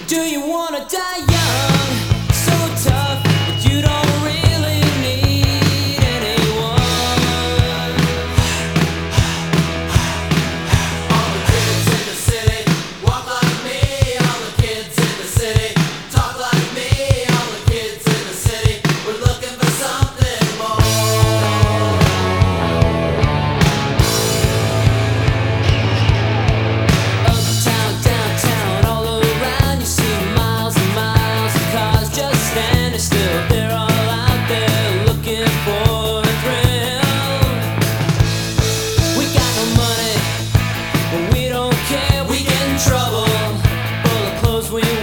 Do you wanna die young? So tough that you don't really need anyone. All the kids in the city walk like me. All the kids in the city talk like me. All the kids in the city, we're looking for something more. Uptown, downtown, all around you see miles and miles of cars just standing still. They're all out there looking for a thrill. We got no money, but we don't care. We get in trouble for the clothes we